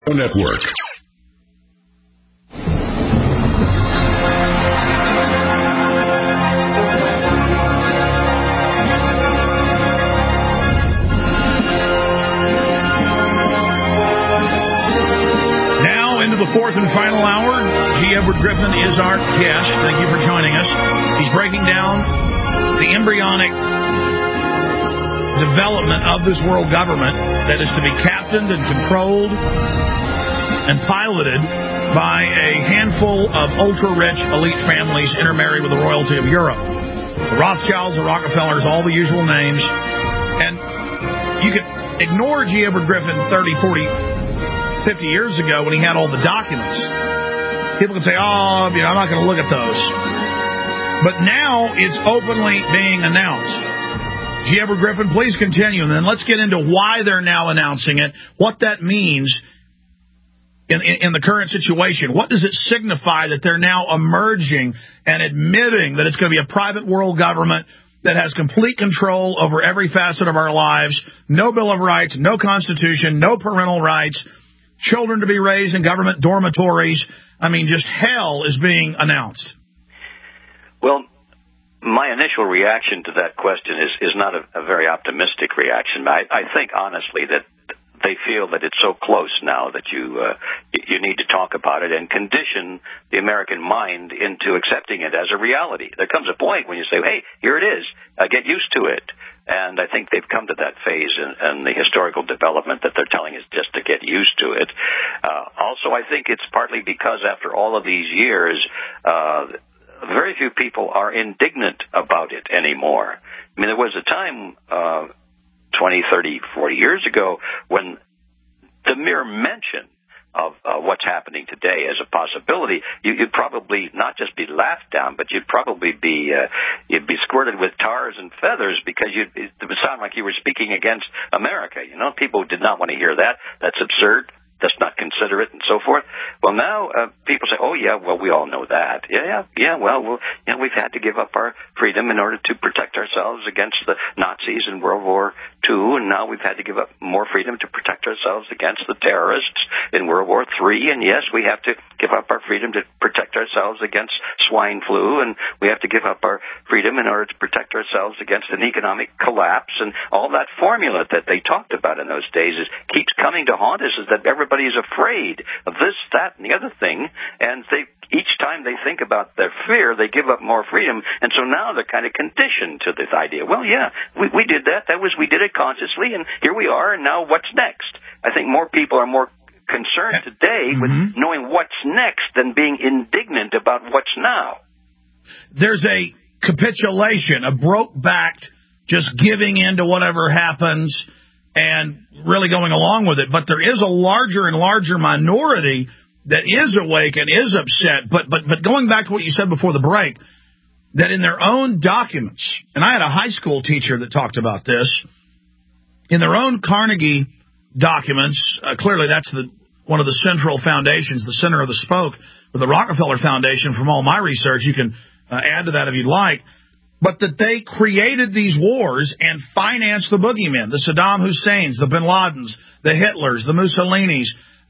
Network. Now into the fourth and final hour. G. Edward Griffin is our guest. Thank you for joining us. He's breaking down the embryonic development of this world government that is to be captained and controlled and piloted by a handful of ultra-rich elite families intermarried with the royalty of Europe. The Rothschilds, the Rockefellers, all the usual names. And you could ignore G. Edward Griffin 30, 40, 50 years ago when he had all the documents. People could say, I'm not going to look at those. But now it's openly being announced. G. Edward Griffin, please continue, and then let's get into why they're now announcing it, what that means in the current situation. What does it signify that they're now emerging and admitting that it's going to be a private world government that has complete control over every facet of our lives, no Bill of Rights, no Constitution, no parental rights, children to be raised in government dormitories? I mean, just hell is being announced. Well, my initial reaction to that question is not a very optimistic reaction. I think, honestly, that they feel that it's so close now that you need to talk about it and condition the American mind into accepting it as a reality. There comes a point when you say, hey, here it is. Get used to it. And I think they've come to that phase in the historical development that they're telling us just to get used to it. Also, I think it's partly because after all of these years, very few people are indignant about it anymore. I mean, there was a time 20, 30, 40 years ago when the mere mention of what's happening today as a possibility, you'd probably not just be laughed down, but you'd probably be you'd be squirted with tars and feathers because it would sound like you were speaking against America. You know, people did not want to hear that. That's absurd. That's not considerate and so forth. Well, now people say, oh, yeah, well, we all know that. We've had to give up our freedom in order to protect ourselves against the Nazis in World War II, and now we've had to give up more freedom to protect ourselves against the terrorists in World War III, and yes, we have to give up our freedom to protect ourselves against swine flu, and we have to give up our freedom in order to protect ourselves against an economic collapse, and all that formula that they talked about in those days keeps coming to haunt us, is that everybody is afraid of this, that, and the other thing, and each time they think about their fear, they give up more freedom, and so now they're kind of conditioned to this idea. Well, yeah, we did that. We did it consciously, and here we are, and now what's next? I think more people are more concerned today with knowing what's next than being indignant about what's now. There's a capitulation, a broke-backed, just giving in to whatever happens and really going along with it. But there is a larger and larger minority that is awake and is upset. But going back to what you said before the break, that in their own documents, and I had a high school teacher that talked about this, in their own Carnegie documents, clearly that's one of the central foundations, the center of the spoke for the Rockefeller Foundation. From all my research, you can add to that if you'd like. But that they created these wars and financed the boogeymen, the Saddam Husseins, the Bin Ladens, the Hitlers, the Mussolinis,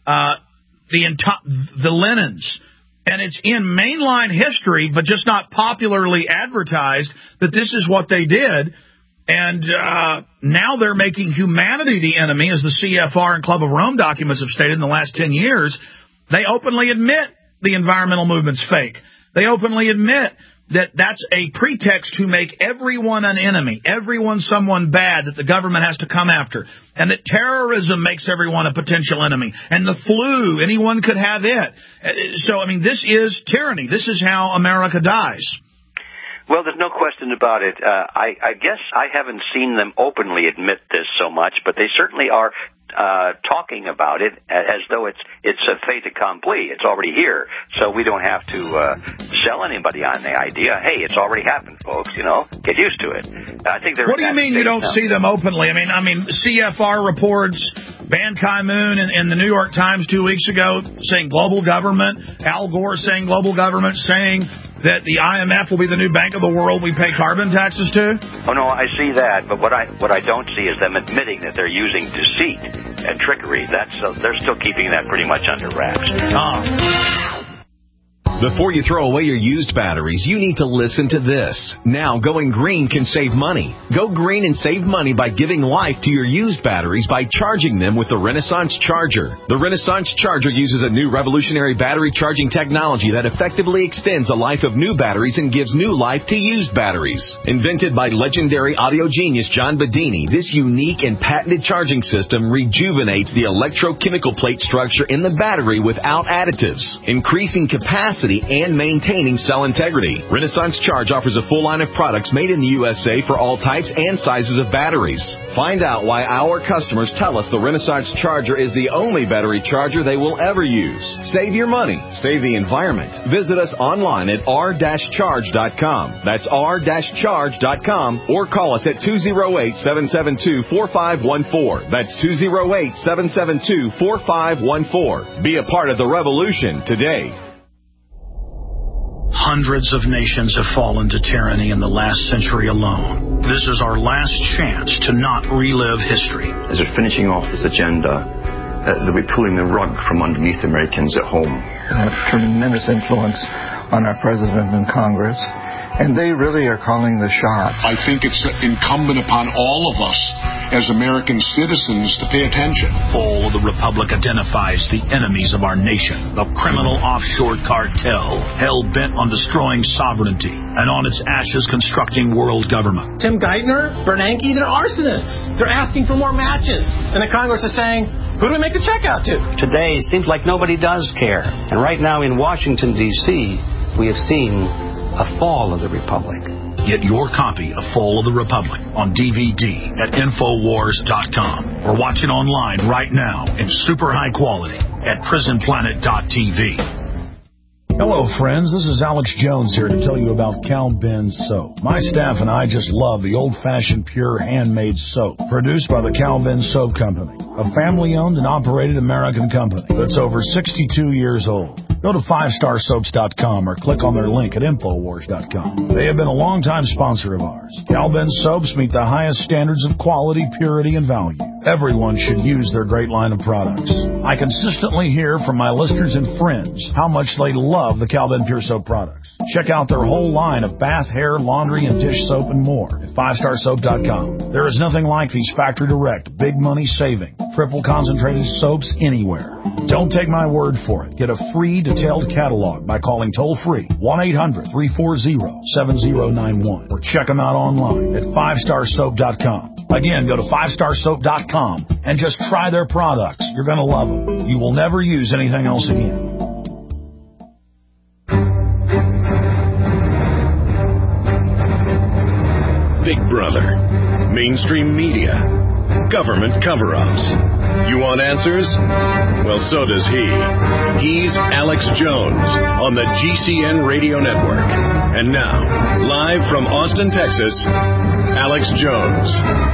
the Lenins. And it's in mainline history, but just not popularly advertised, that this is what they did. And now they're making humanity the enemy, as the CFR and Club of Rome documents have stated in the last 10 years. They openly admit the environmental movement's fake. They openly admit that that's a pretext to make everyone an enemy, everyone someone bad that the government has to come after, and that terrorism makes everyone a potential enemy, and the flu, anyone could have it. So, I mean, this is tyranny. This is how America dies. Well, there's no question about it. I guess I haven't seen them openly admit this so much, but they certainly are talking about it as though it's a fait accompli. It's already here, so we don't have to sell anybody on the idea. Hey, it's already happened, folks. You know, get used to it. I think. What do you mean you don't see them openly? I mean, CFR reports Ban Ki-moon in the New York Times 2 weeks ago saying global government. Al Gore saying global government, saying that the IMF will be the new bank of the world we pay carbon taxes to? Oh, no, I see that. But what I don't see is them admitting that they're using deceit. and trickery. They're still keeping that pretty much under wraps. Before you throw away your used batteries, you need to listen to this. Now, going green can save money. Go green and save money by giving life to your used batteries by charging them with the Renaissance Charger. The Renaissance Charger uses a new revolutionary battery charging technology that effectively extends the life of new batteries and gives new life to used batteries. Invented by legendary audio genius John Bedini, this unique and patented charging system rejuvenates the electrochemical plate structure in the battery without additives, increasing capacity and maintaining cell integrity. Renaissance Charge offers a full line of products made in the USA for all types and sizes of batteries. Find out why our customers tell us the Renaissance Charger is the only battery charger they will ever use. Save your money. Save the environment. Visit us online at r-charge.com. That's r-charge.com, or call us at 208-772-4514. That's 208-772-4514. Be a part of the revolution today. Hundreds of nations have fallen to tyranny in the last century alone. This is our last chance to not relive history. As we're finishing off this agenda, they'll be pulling the rug from underneath Americans at home. They have tremendous influence on our president and Congress, and they really are calling the shots. I think it's incumbent upon all of us as American citizens to pay attention. Fall of the Republic identifies the enemies of our nation, the criminal offshore cartel, hell-bent on destroying sovereignty, and on its ashes constructing world government. Tim Geithner, Bernanke, they're arsonists. They're asking for more matches. And the Congress is saying, who do we make the check out to? Today, it seems like nobody does care. And right now in Washington, D.C., we have seen a fall of the Republic. Get your copy of Fall of the Republic on DVD at Infowars.com or watch it online right now in super high quality at PrisonPlanet.tv. Hello, friends. This is Alex Jones here to tell you about Cal Ben Soap. My staff and I just love the old-fashioned, pure, handmade soap produced by the Cal Ben Soap Company, a family-owned and operated American company that's over 62 years old. Go to 5starsoaps.com or click on their link at Infowars.com. They have been a longtime sponsor of ours. Cal Ben Soaps meet the highest standards of quality, purity, and value. Everyone should use their great line of products. I consistently hear from my listeners and friends how much they love the Cal Ben Pure Soap products. Check out their whole line of bath, hair, laundry, and dish soap and more at 5starsoap.com. There is nothing like these factory direct, big money saving, triple concentrated soaps anywhere. Don't take my word for it. Get a free detailed catalog by calling toll-free 1-800-340-7091 or check them out online at 5starsoap.com. Again, go to 5starsoap.com and just try their products. You're going to love them. You will never use anything else again. Big Brother, mainstream media, government cover-ups. You want answers? Well, so does he. He's Alex Jones on the GCN Radio Network. And now, live from Austin, Texas, Alex Jones.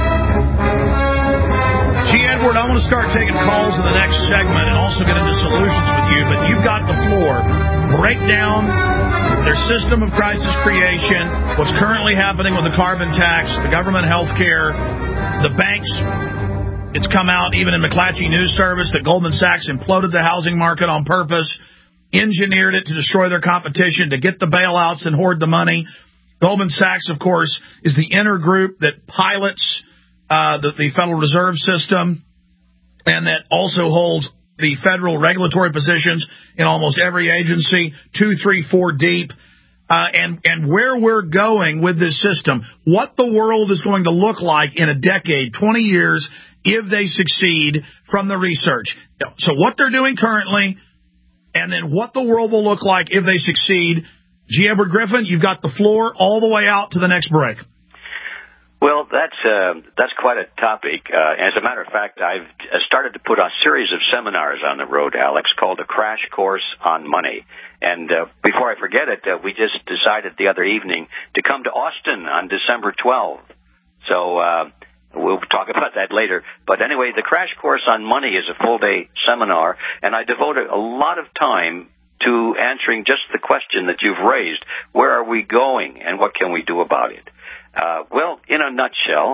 Gee, Edward, I want to start taking calls in the next segment and also get into solutions with you, but you've got the floor. Break down their system of crisis creation, what's currently happening with the carbon tax, the government health care, the banks. It's come out even in McClatchy News Service that Goldman Sachs imploded the housing market on purpose, engineered it to destroy their competition, to get the bailouts and hoard the money. Goldman Sachs, of course, is the inner group that pilots the Federal Reserve System and that also holds the federal regulatory positions in almost every agency, 2, 3, 4 deep. And where we're going with this system, what the world is going to look like in a decade, 20 years, if they succeed from the research. So what they're doing currently, and then what the world will look like if they succeed. G. Edward Griffin, you've got the floor all the way out to the next break. Well, that's quite a topic. As a matter of fact, I've started to put a series of seminars on the road, Alex, called A Crash Course on Money. And before I forget it, we just decided the other evening to come to Austin on December 12th. So we'll talk about that later. But anyway, the Crash Course on Money is a full-day seminar, and I devoted a lot of time to answering just the question that you've raised. Where are we going, and what can we do about it? Well, in a nutshell,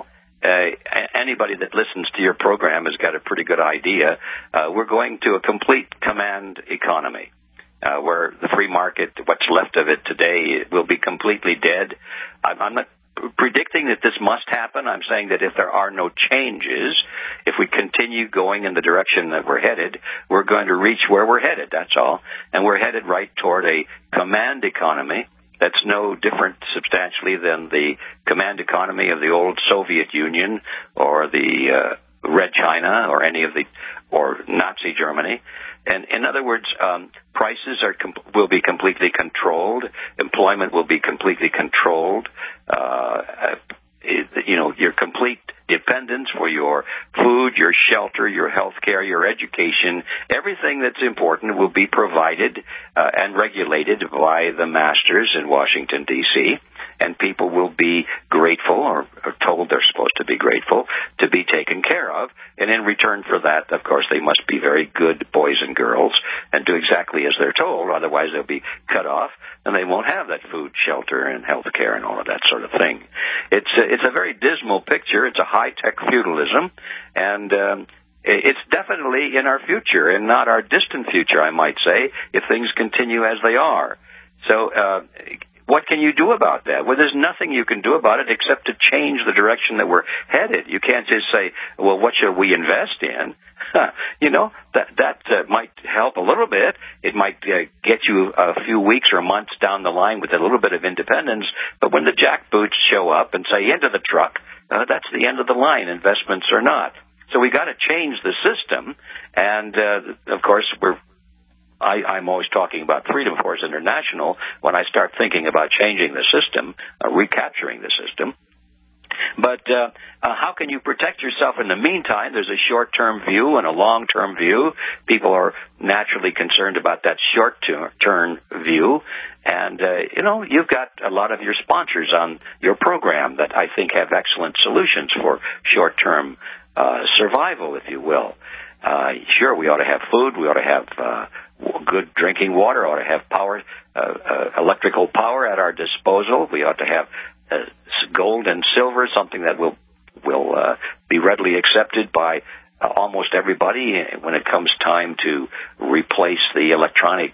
anybody that listens to your program has got a pretty good idea. We're going to a complete command economy, where the free market, what's left of it today, will be completely dead. I'm not predicting that this must happen. I'm saying that if there are no changes, if we continue going in the direction that we're headed, we're going to reach where we're headed, that's all. And we're headed right toward a command economy that's no different substantially than the command economy of the old Soviet Union or the Red China or or Nazi Germany. And in other words, prices will be completely controlled. Employment will be completely controlled. Your complete dependence for your food, your shelter, your health care, your education, everything that's important will be provided and regulated by the masters in Washington, D.C., and people will be grateful, or told they're supposed to be grateful, to be taken care of. And in return for that, of course, they must be very good boys and girls and do exactly as they're told. Otherwise, they'll be cut off, and they won't have that food, shelter, and health care and all of that sort of thing. It's a very dismal picture. It's a high-tech feudalism, and it's definitely in our future and not our distant future, I might say, if things continue as they are. So what can you do about that? Well, there's nothing you can do about it except to change the direction that we're headed. You can't just say, well, what should we invest in? That might help a little bit. It might get you a few weeks or months down the line with a little bit of independence. But when the jackboots show up and say, into the truck, that's the end of the line, investments or not. So we got to change the system. And, of course, I'm always talking about Freedom Force International when I start thinking about changing the system, recapturing the system. But how can you protect yourself in the meantime? There's a short-term view and a long-term view. People are naturally concerned about that short-term view. And, you've got a lot of your sponsors on your program that I think have excellent solutions for short-term survival, if you will. Sure, we ought to have food. We ought to have good drinking water. Ought to have power, electrical power at our disposal. We ought to have gold and silver, something that will be readily accepted by almost everybody when it comes time to replace the electronic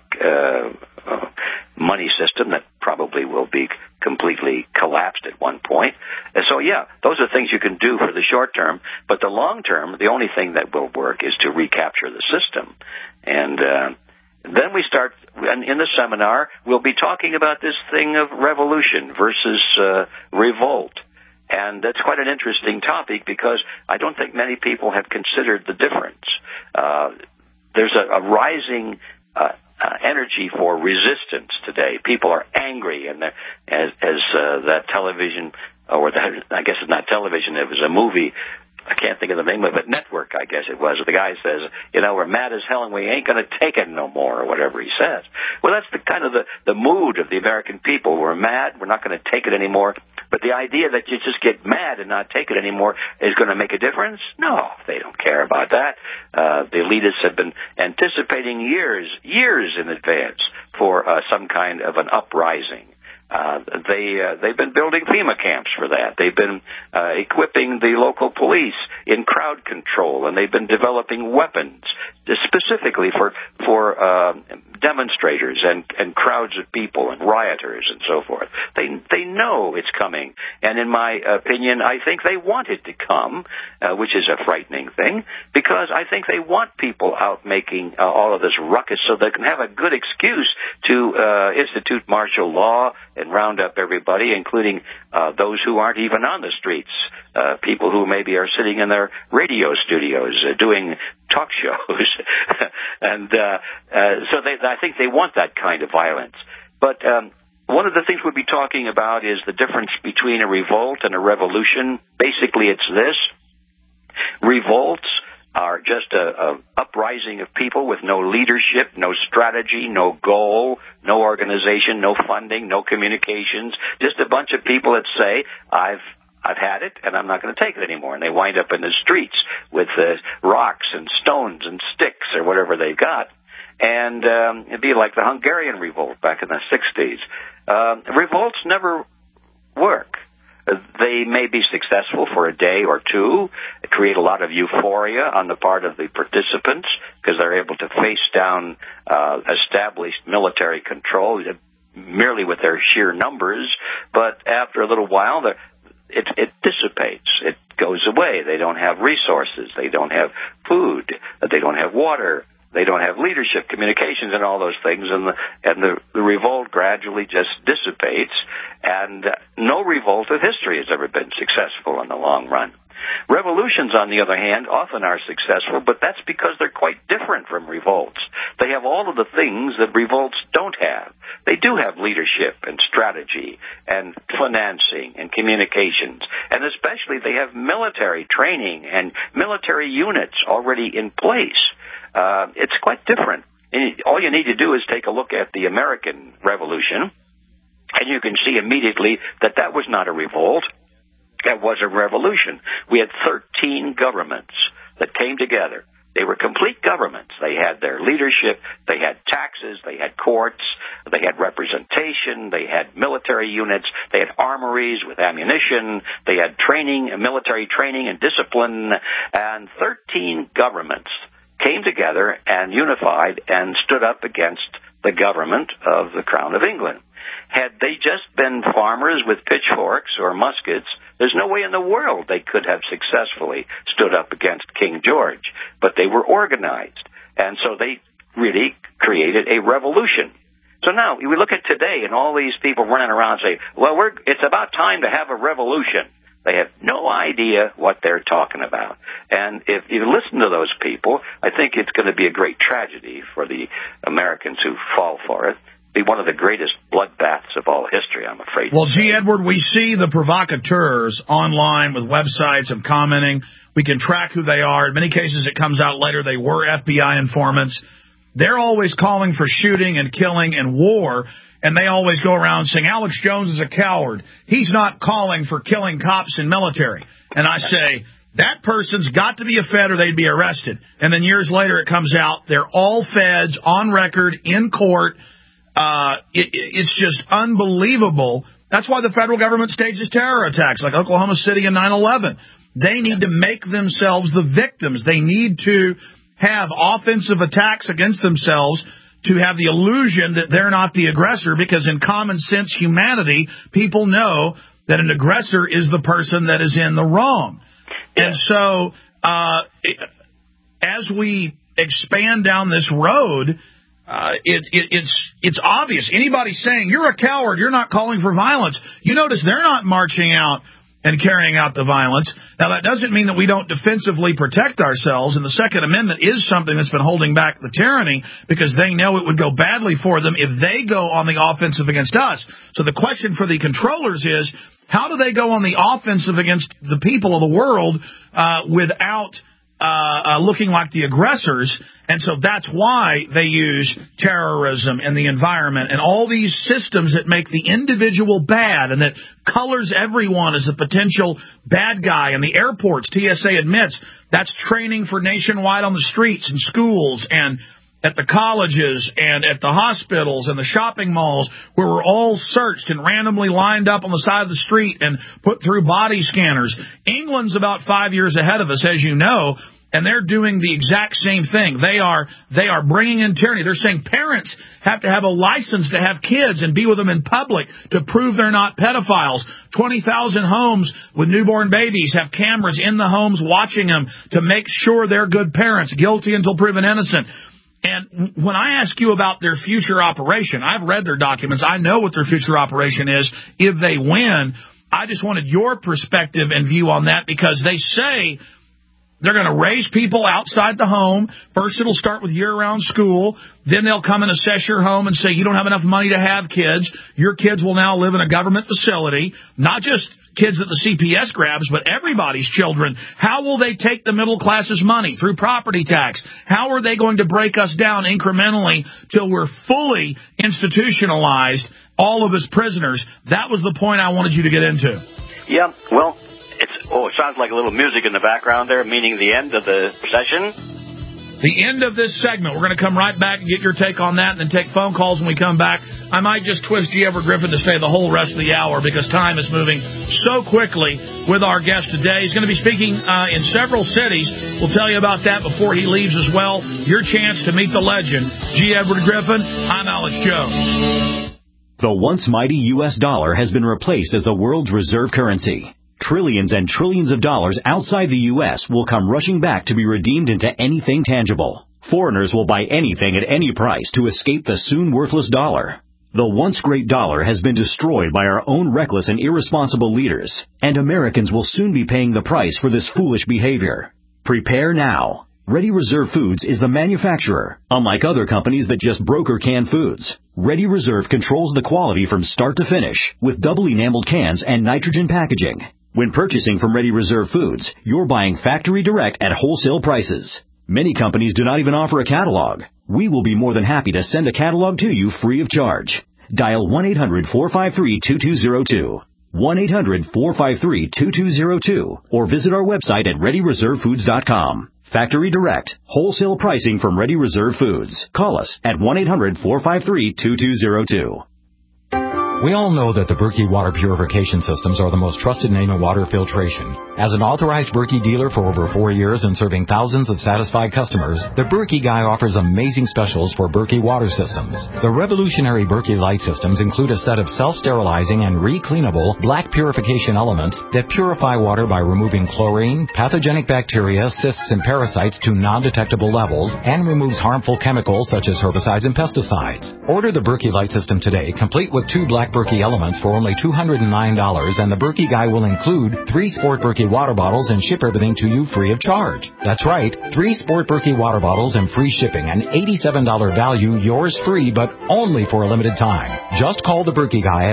money system that probably will be completely collapsed at one point. And so, those are things you can do for the short term. But the long term, the only thing that will work is to recapture the system. And then we start, in the seminar, we'll be talking about this thing of revolution versus revolt. And that's quite an interesting topic because I don't think many people have considered the difference. There's a rising energy for resistance today. People are angry, and as that television, or that, I guess it's not television, it was a movie, I can't think of the name of it, Network, I guess it was. The guy says, we're mad as hell and we ain't going to take it no more, or whatever he says. Well, that's the kind of the mood of the American people. We're mad, we're not going to take it anymore. But the idea that you just get mad and not take it anymore is going to make a difference? No, they don't care about that. The elitists have been anticipating years in advance for some kind of an uprising. They've been building FEMA camps for that. They've been equipping the local police in crowd control, and they've been developing weapons specifically for demonstrators and crowds of people and rioters and so forth. They know it's coming, and in my opinion, I think they want it to come, which is a frightening thing, because I think they want people out making all of this ruckus so they can have a good excuse to institute martial law and round up everybody, including those who aren't even on the streets, people who maybe are sitting in their radio studios doing talk shows. And so I think they want that kind of violence. But one of the things we'll be talking about is the difference between a revolt and a revolution. Basically, it's this. Revolts are just a uprising of people with no leadership, no strategy, no goal, no organization, no funding, no communications, just a bunch of people that say, I've had it, and I'm not going to take it anymore. And they wind up in the streets with rocks and stones and sticks or whatever they've got. And it'd be like the Hungarian revolt back in the 60s. Revolts never work. They may be successful for a day or two, create a lot of euphoria on the part of the participants because they're able to face down established military control merely with their sheer numbers. But after a little while, it dissipates. It goes away. They don't have resources. They don't have food. They don't have water. They don't have leadership, communications, and all those things, and the revolt gradually just dissipates, and no revolt of history has ever been successful in the long run. Revolutions, on the other hand, often are successful, but that's because they're quite different from revolts. They have all of the things that revolts don't have. They do have leadership and strategy and financing and communications, and especially they have military training and military units already in place. It's quite different. All you need to do is take a look at the American Revolution, and you can see immediately that that was not a revolt. That was a revolution. We had 13 governments that came together. They were complete governments. They had their leadership, they had taxes, they had courts, they had representation, they had military units, they had armories with ammunition, they had training, military training and discipline, and 13 governments came together and unified and stood up against the government of the Crown of England. Had they just been farmers with pitchforks or muskets, there's no way in the world they could have successfully stood up against King George. But they were organized, and so they really created a revolution. So now we look at today, and all these people running around say, well, it's about time to have a revolution. They have no idea what they're talking about. And if you listen to those people, I think it's going to be a great tragedy for the Americans who fall for it. Be one of the greatest bloodbaths of all history, I'm afraid. Well, G. Edward, we see the provocateurs online with websites of commenting. We can track who they are. In many cases, it comes out later they were FBI informants. They're always calling for shooting and killing and war, and they always go around saying, Alex Jones is a coward. He's not calling for killing cops and military. And I say, that person's got to be a Fed or they'd be arrested. And then years later it comes out, they're all Feds on record in court. It's just unbelievable. That's why the federal government stages terror attacks like Oklahoma City and 9/11. They need to make themselves the victims. They need to have offensive attacks against themselves to have the illusion that they're not the aggressor, because in common sense humanity, people know that an aggressor is the person that is in the wrong. And so as we expand down this road, it's obvious. Anybody saying, you're a coward, you're not calling for violence, you notice they're not marching out and carrying out the violence. Now, that doesn't mean that we don't defensively protect ourselves, and the Second Amendment is something that's been holding back the tyranny because they know it would go badly for them if they go on the offensive against us. So the question for the controllers is, how do they go on the offensive against the people of the world without looking like the aggressors? And so that's why they use terrorism and the environment and all these systems that make the individual bad and that colors everyone as a potential bad guy. And the airports, TSA admits, that's training for nationwide on the streets and schools and at the colleges and at the hospitals and the shopping malls where we're all searched and randomly lined up on the side of the street and put through body scanners. England's about 5 years ahead of us, as you know, and they're doing the exact same thing. They are bringing in tyranny. They're saying parents have to have a license to have kids and be with them in public to prove they're not pedophiles. 20,000 homes with newborn babies have cameras in the homes watching them to make sure they're good parents, guilty until proven innocent. And when I ask you about their future operation, I've read their documents. I know what their future operation is if they win. I just wanted your perspective and view on that, because they say they're going to raise people outside the home. First, it'll start with year-round school. Then they'll come and assess your home and say, you don't have enough money to have kids. Your kids will now live in a government facility, not just kids that the CPS grabs, but everybody's children. How will they take the middle class's money? Through property tax. How are they going to break us down incrementally till we're fully institutionalized, all of us prisoners? That was the point I wanted you to get into. Yeah, well, it sounds like a little music in the background there, meaning the end of the session. The end of this segment, we're going to come right back and get your take on that and then take phone calls when we come back. I might just twist G. Edward Griffin to stay the whole rest of the hour because time is moving so quickly with our guest today. He's going to be speaking in several cities. We'll tell you about that before he leaves as well. Your chance to meet the legend, G. Edward Griffin. I'm Alex Jones. The once mighty U.S. dollar has been replaced as the world's reserve currency. Trillions and trillions of dollars outside the U.S. will come rushing back to be redeemed into anything tangible. Foreigners will buy anything at any price to escape the soon worthless dollar. The once great dollar has been destroyed by our own reckless and irresponsible leaders, and Americans will soon be paying the price for this foolish behavior. Prepare now. Ready Reserve Foods is the manufacturer, unlike other companies that just broker canned foods. Ready Reserve controls the quality from start to finish with double enameled cans and nitrogen packaging. When purchasing from Ready Reserve Foods, you're buying factory direct at wholesale prices. Many companies do not even offer a catalog. We will be more than happy to send a catalog to you free of charge. Dial 1-800-453-2202. 1-800-453-2202 or visit our website at ReadyReserveFoods.com. Factory direct, wholesale pricing from Ready Reserve Foods. Call us at 1-800-453-2202. We all know that the Berkey water purification systems are the most trusted name in water filtration. As an authorized Berkey dealer for over 4 years and serving thousands of satisfied customers, the Berkey Guy offers amazing specials for Berkey water systems. The revolutionary Berkey Light systems include a set of self-sterilizing and re-cleanable black purification elements that purify water by removing chlorine, pathogenic bacteria, cysts, and parasites to non-detectable levels and removes harmful chemicals such as herbicides and pesticides. Order the Berkey Light system today, complete with 2 black Berkey elements for only $209, and the Berkey Guy will include 3 Sport Berkey water bottles and ship everything to you free of charge. That's right, 3 Sport Berkey water bottles and free shipping, an $87 value, yours free, but only for a limited time. Just call the Berkey Guy at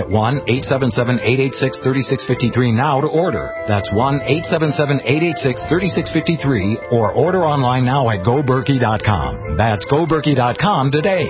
1-877-886-3653 now to order. That's 1-877-886-3653 or order online now at GoBerkey.com. That's GoBerkey.com today.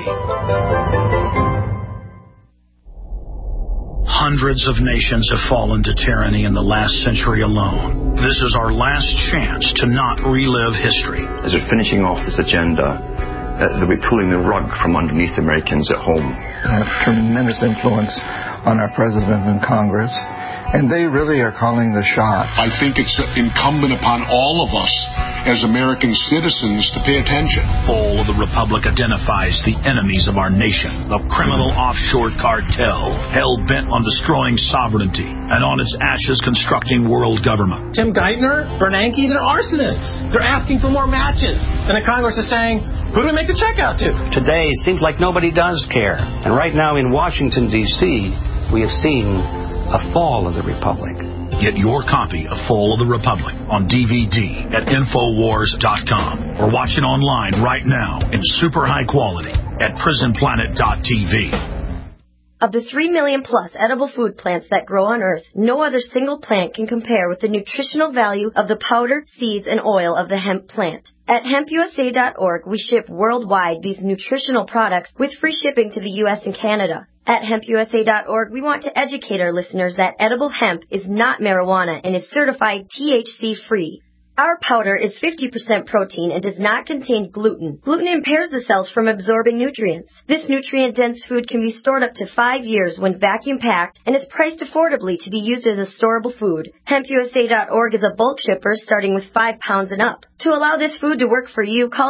Hundreds of nations have fallen to tyranny in the last century alone. This is our last chance to not relive history. As we're finishing off this agenda, that we're pulling the rug from underneath Americans at home. They have tremendous influence on our president and Congress, and they really are calling the shots. I think it's incumbent upon all of us as American citizens to pay attention. Fall of the Republic identifies the enemies of our nation, the criminal offshore cartel, hell-bent on destroying sovereignty, and on its ashes constructing world government. Tim Geithner, Bernanke, they're arsonists. They're asking for more matches. And the Congress is saying, who do we make the check out to? Today, it seems like nobody does care. And right now in Washington, D.C., we have seen a fall of the Republic. Get your copy of Fall of the Republic on DVD at Infowars.com or watch it online right now in super high quality at PrisonPlanet.tv. Of the 3 million plus edible food plants that grow on Earth, no other single plant can compare with the nutritional value of the powder, seeds, and oil of the hemp plant. At HempUSA.org, we ship worldwide these nutritional products with free shipping to the U.S. and Canada. At HempUSA.org, we want to educate our listeners that edible hemp is not marijuana and is certified THC-free. Our powder is 50% protein and does not contain gluten. Gluten impairs the cells from absorbing nutrients. This nutrient-dense food can be stored up to 5 years when vacuum-packed and is priced affordably to be used as a storable food. HempUSA.org is a bulk shipper starting with 5 pounds and up. To allow this food to work for you, call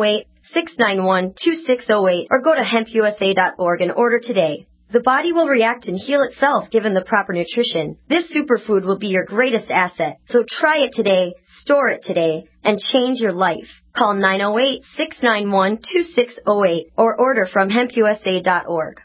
908-691-2608 or go to HempUSA.org and order today. The body will react and heal itself given the proper nutrition. This superfood will be your greatest asset. So try it today, store it today, and change your life. Call 908-691-2608 or order from HempUSA.org.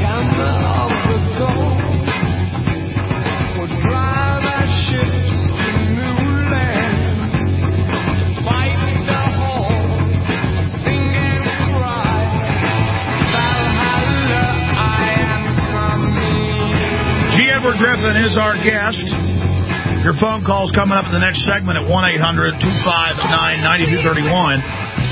Drive our ships is our guest. Your phone call's coming up in the next segment at 1-800-259-9231.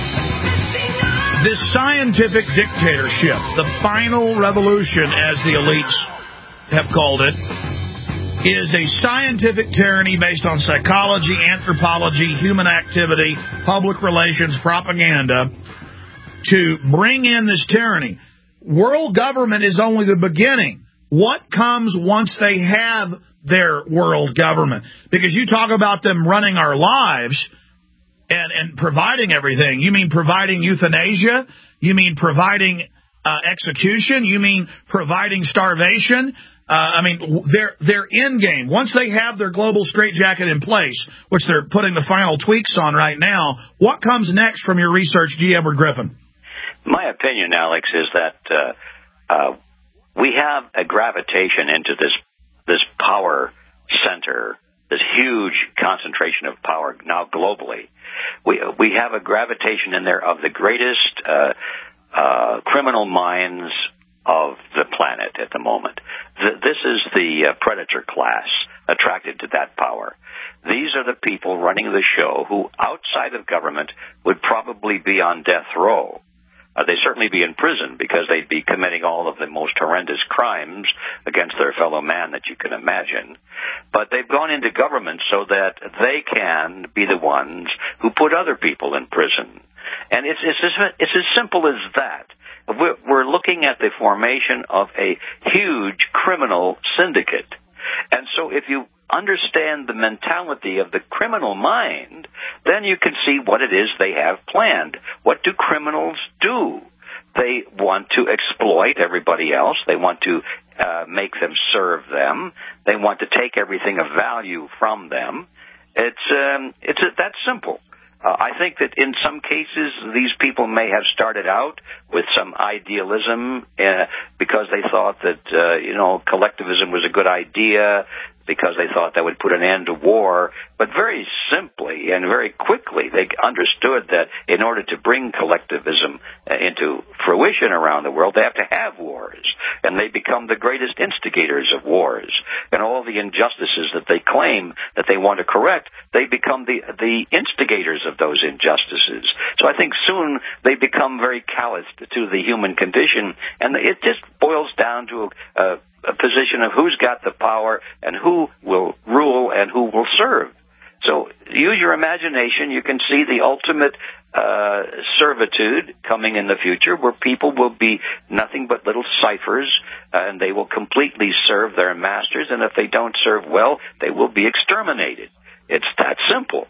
This scientific dictatorship, the final revolution, as the elites have called it, is a scientific tyranny based on psychology, anthropology, human activity, public relations, propaganda, to bring in this tyranny. World government is only the beginning. What comes once they have their world government? Because you talk about them running our lives and providing everything. You mean providing euthanasia? You mean providing execution? You mean providing starvation? Their end game, once they have their global straitjacket in place, which they're putting the final tweaks on right now, what comes next from your research, G. Edward Griffin? My opinion, Alex, is that we have a gravitation into this power center, this huge concentration of power now globally. We have a gravitation in there of the greatest criminal minds of the planet at the moment. This is the predator class attracted to that power. These are the people running the show who, outside of government, would probably be on death row. They'd certainly be in prison because they'd be committing all of the most horrendous crimes against their fellow man that you can imagine. But they've gone into government so that they can be the ones who put other people in prison. And it's as simple as that. We're looking at the formation of a huge criminal syndicate. And so if you understand the mentality of the criminal mind, then you can see what it is they have planned. What do criminals do? They want to exploit everybody else. They want to make them serve them. They want to take everything of value from them. It's that simple. I think that in some cases these people may have started out with some idealism because they thought that collectivism was a good idea, because they thought that would put an end to war. But very simply and very quickly they understood that in order to bring collectivism into fruition around the world, they have to have wars. And they become the greatest instigators of wars. And all the injustices that they claim that they want to correct, they become the instigators of those injustices. So I think soon they become very calloused to the human condition, and it just boils down to a position of who's got the power and who will rule and who will serve. So use your imagination. You can see the ultimate servitude coming in the future, where people will be nothing but little ciphers, and they will completely serve their masters, and if they don't serve well, they will be exterminated. It's that simple.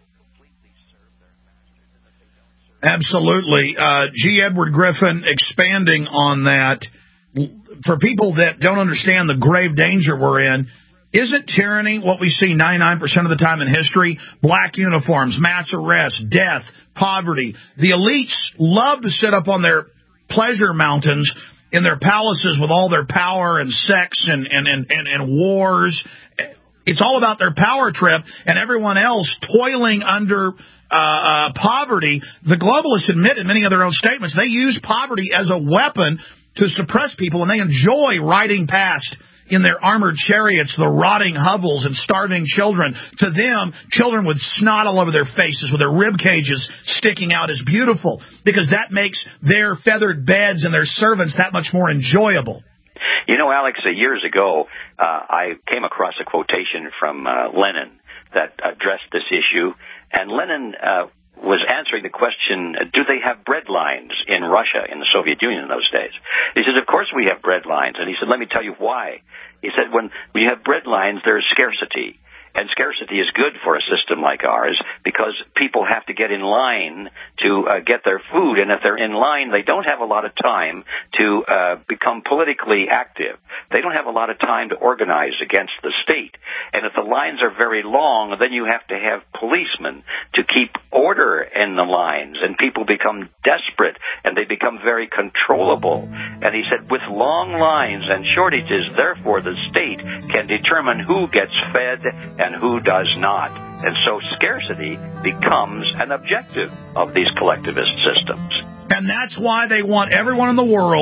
Absolutely. G. Edward Griffin, expanding on that, for people that don't understand the grave danger we're in, isn't tyranny what we see 99% of the time in history? Black uniforms, mass arrests, death, poverty. The elites love to sit up on their pleasure mountains in their palaces with all their power and sex and wars. It's all about their power trip, and everyone else toiling under poverty. The globalists admit in many of their own statements they use poverty as a weapon to suppress people, and they enjoy riding past in their armored chariots the rotting hovels and starving children. To them, children with snot all over their faces, with their rib cages sticking out, is beautiful, because that makes their feathered beds and their servants that much more enjoyable. You know, Alex, years ago, I came across a quotation from Lenin that addressed this issue, and Lenin was answering the question, do they have bread lines in Russia, in the Soviet Union in those days? He says, of course we have bread lines. And he said, let me tell you why. He said, when you have bread lines, there's scarcity. And scarcity is good for a system like ours because people have to get in line to get their food. And if they're in line, they don't have a lot of time to become politically active. They don't have a lot of time to organize against the state. And if the lines are very long, then you have to have policemen to keep order in the lines. And people become desperate and they become very controllable. And he said, with long lines and shortages, therefore the state can determine who gets fed and who does not. And so scarcity becomes an objective of these collectivist systems. And that's why they want everyone in the world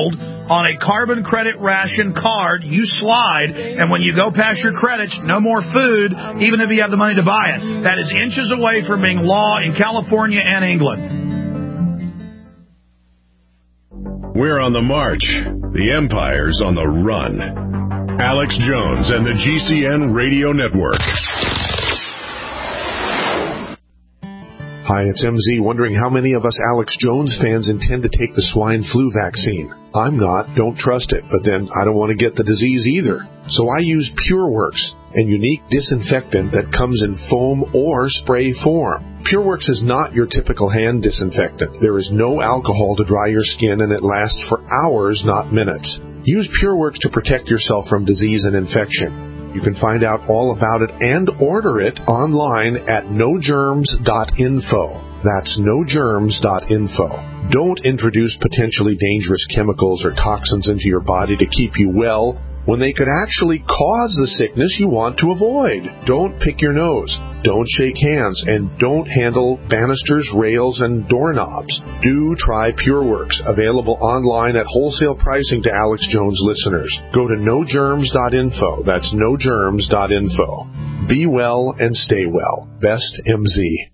on a carbon credit ration card. You slide, and when you go past your credits, no more food, even if you have the money to buy it. That is inches away from being law in California and England. We're on the march. The empire's on the run. Alex Jones and the GCN Radio Network. Hi, it's MZ, wondering how many of us Alex Jones fans intend to take the swine flu vaccine. I'm not, don't trust it, but then I don't want to get the disease either. So I use PureWorks, a unique disinfectant that comes in foam or spray form. PureWorks is not your typical hand disinfectant. There is no alcohol to dry your skin, and it lasts for hours, not minutes. Use PureWorks to protect yourself from disease and infection. You can find out all about it and order it online at nogerms.info. That's nogerms.info. Don't introduce potentially dangerous chemicals or toxins into your body to keep you well when they could actually cause the sickness you want to avoid. Don't pick your nose. Don't shake hands. And don't handle banisters, rails, and doorknobs. Do try PureWorks, available online at wholesale pricing to Alex Jones listeners. Go to nogerms.info. That's nogerms.info. Be well and stay well. Best MZ.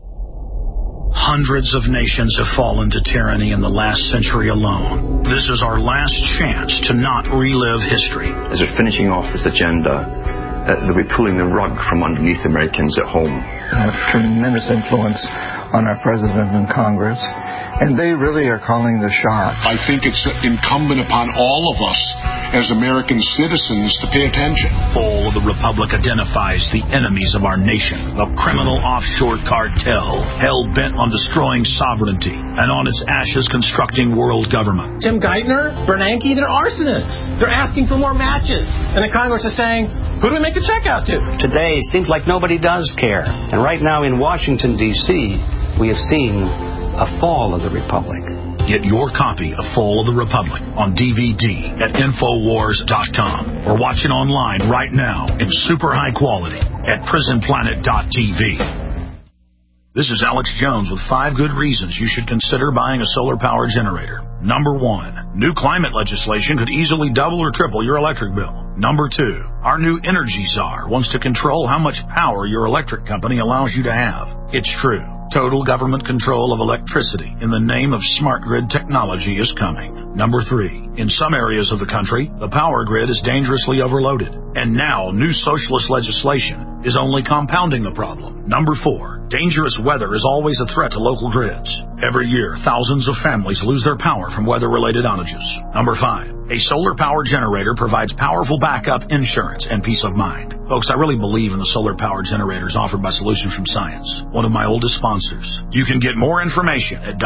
Hundreds of nations have fallen to tyranny in the last century alone. This is our last chance to not relive history. As we're finishing off this agenda, they'll be pulling the rug from underneath Americans at home. Have tremendous influence on our president and Congress, and they really are calling the shots. I think it's incumbent upon all of us as American citizens to pay attention. Fall of the Republic identifies the enemies of our nation, the criminal offshore cartel, hell-bent on destroying sovereignty, and on its ashes constructing world government. Tim Geithner, Bernanke, they're arsonists. They're asking for more matches. And the Congress is saying, who do we make the check out to? Today, it seems like nobody does care. And right now in Washington, D.C., we have seen a fall of the Republic. Get your copy of Fall of the Republic on DVD at Infowars.com or watch it online right now in super high quality at PrisonPlanet.tv. This is Alex Jones with 5 good reasons you should consider buying a solar power generator. Number 1, new climate legislation could easily double or triple your electric bill. Number 2, our new energy czar wants to control how much power your electric company allows you to have. It's true. Total government control of electricity in the name of smart grid technology is coming. Number 3, in some areas of the country, the power grid is dangerously overloaded. And now, new socialist legislation is only compounding the problem. Number 4, dangerous weather is always a threat to local grids. Every year, thousands of families lose their power from weather-related outages. Number 5, a solar power generator provides powerful backup insurance and peace of mind. Folks, I really believe in the solar power generators offered by Solutions from Science, one of my oldest sponsors. You can get more information at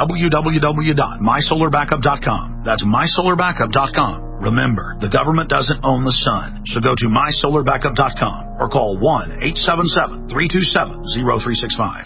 www.mysolarbackup.com. That's mysolarbackup.com. Remember, the government doesn't own the sun, so go to mysolarbackup.com or call 1-877-327-0365.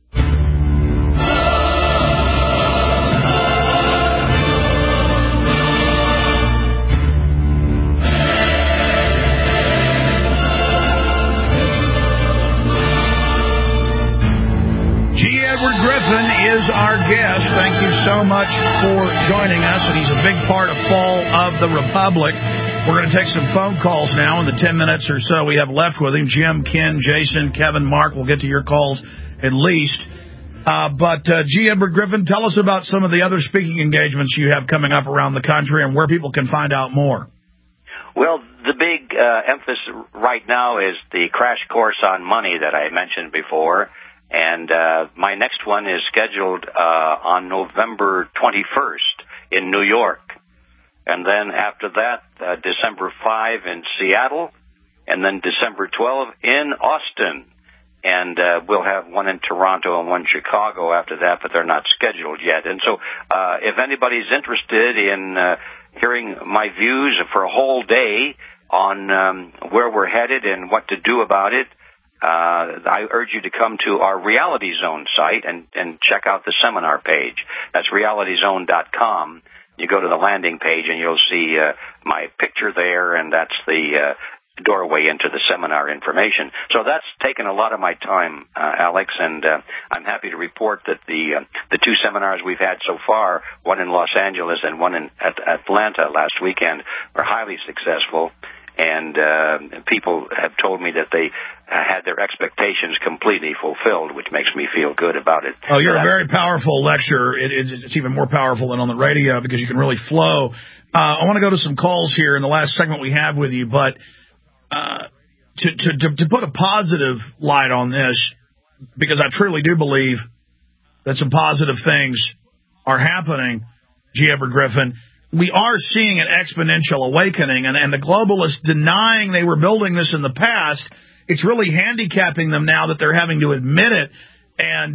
Edward Griffin is our guest. Thank you so much for joining us, and he's a big part of Fall of the Republic. We're going to take some phone calls now in the 10 minutes or so we have left with him. Jim, Ken, Jason, Kevin, Mark, we'll get to your calls at least. But G. Edward Griffin, tell us about some of the other speaking engagements you have coming up around the country and where people can find out more. Well, the big emphasis right now is the crash course on money that I mentioned before. And my next one is scheduled on November 21st in New York. And then after that, December 5 in Seattle. And then December 12 in Austin. And we'll have one in Toronto and one in Chicago after that, but they're not scheduled yet. And so if anybody's interested in hearing my views for a whole day on where we're headed and what to do about it, I urge you to come to our Reality Zone site and check out the seminar page. That's realityzone.com. You go to the landing page and you'll see my picture there, and that's the doorway into the seminar information. So that's taken a lot of my time, Alex, and I'm happy to report that the two seminars we've had so far, one in Los Angeles and one in Atlanta last weekend, are highly successful. And people have told me that they had their expectations completely fulfilled, which makes me feel good about it. Oh, you're a very powerful lecturer. It's even more powerful than on the radio because you can really flow. I want to go to some calls here in the last segment we have with you, but to put a positive light on this, because I truly do believe that some positive things are happening, G. Edward Griffin, we are seeing an exponential awakening, and the globalists denying they were building this in the past, it's really handicapping them now that they're having to admit it. And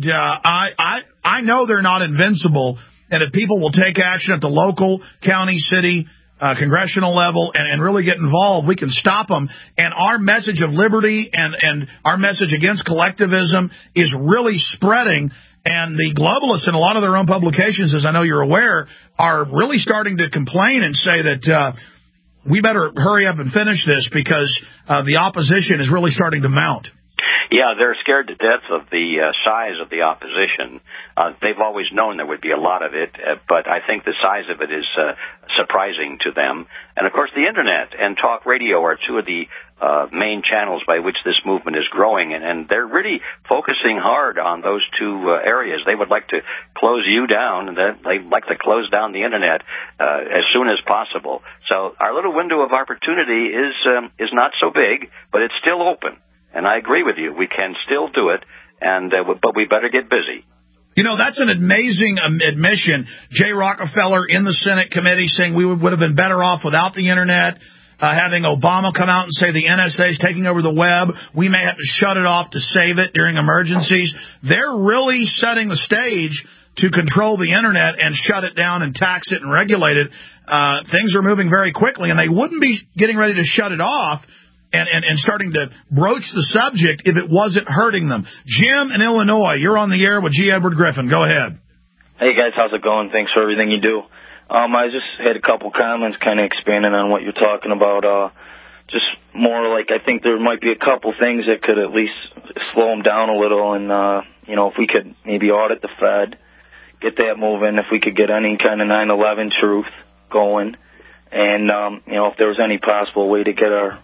I know they're not invincible, and if people will take action at the local, county, city, congressional level and really get involved, we can stop them. And our message of liberty and our message against collectivism is really spreading. And the globalists in a lot of their own publications, as I know you're aware, are really starting to complain and say that we better hurry up and finish this because the opposition is really starting to mount. Yeah, they're scared to death of the size of the opposition. They've always known there would be a lot of it, but I think the size of it is surprising to them. And, of course, the Internet and talk radio are two of the main channels by which this movement is growing, and they're really focusing hard on those two areas. They would like to close you down, and they'd like to close down the Internet as soon as possible. So our little window of opportunity is not so big, but it's still open. And I agree with you. We can still do it, but we better get busy. You know, that's an amazing admission. Jay Rockefeller in the Senate committee saying we would have been better off without the Internet, having Obama come out and say the NSA is taking over the web. We may have to shut it off to save it during emergencies. They're really setting the stage to control the Internet and shut it down and tax it and regulate it. Things are moving very quickly, and they wouldn't be getting ready to shut it off and starting to broach the subject if it wasn't hurting them. Jim in Illinois, you're on the air with G. Edward Griffin. Go ahead. Hey, guys. How's it going? Thanks for everything you do. I just had a couple comments kind of expanding on what you're talking about. Just more like I think there might be a couple things that could at least slow them down a little. And, if we could maybe audit the Fed, get that moving, if we could get any kind of 9/11 truth going. And, if there was any possible way to get our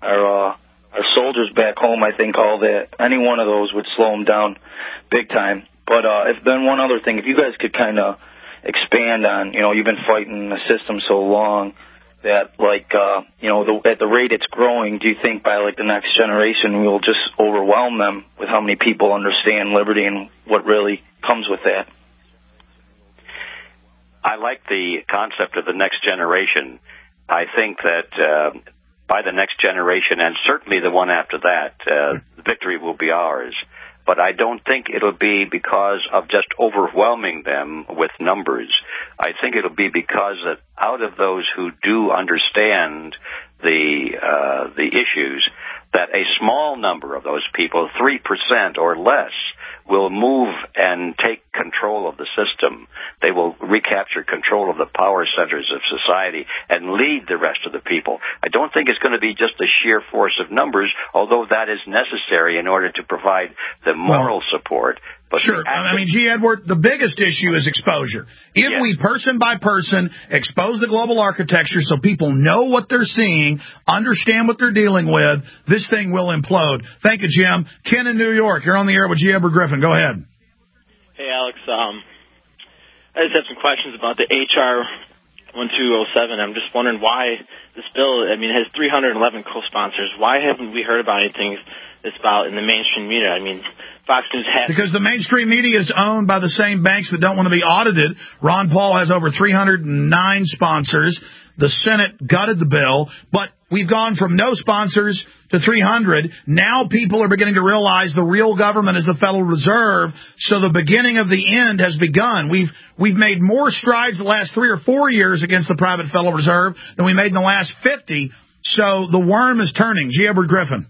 soldiers back home, I think any one of those would slow them down big time. But then one other thing, if you guys could kind of expand on, you've been fighting the system so long that, at the rate it's growing, do you think by, the next generation we'll just overwhelm them with how many people understand liberty and what really comes with that? I like the concept of the next generation. I think that by the next generation, and certainly the one after that, victory will be ours. But I don't think it'll be because of just overwhelming them with numbers. I think it'll be because that out of those who do understand the issues, that a small number of those people, 3% or less, will move and take control of the system. They will recapture control of the power centers of society and lead the rest of the people. I don't think it's going to be just the sheer force of numbers, although that is necessary in order to provide the moral support. But sure. I mean, G. Edward, the biggest issue is exposure. If we, person by person, expose the global architecture so people know what they're seeing, understand what they're dealing with, this thing will implode. Thank you, Jim. Ken in New York, you're on the air with G. Edward Griffin. Go ahead. Hey, Alex. I just have some questions about the H.R. 1207. I'm just wondering why this bill, has 311 co-sponsors. Why haven't we heard about anything that's about in the mainstream media? Fox News has... Because the mainstream media is owned by the same banks that don't want to be audited. Ron Paul has over 309 sponsors. The Senate gutted the bill, but we've gone from no sponsors to 300. Now people are beginning to realize the real government is the Federal Reserve, so the beginning of the end has begun. We've made more strides the last 3 or 4 years against the private Federal Reserve than we made in the last 50, so the worm is turning. G. Edward Griffin.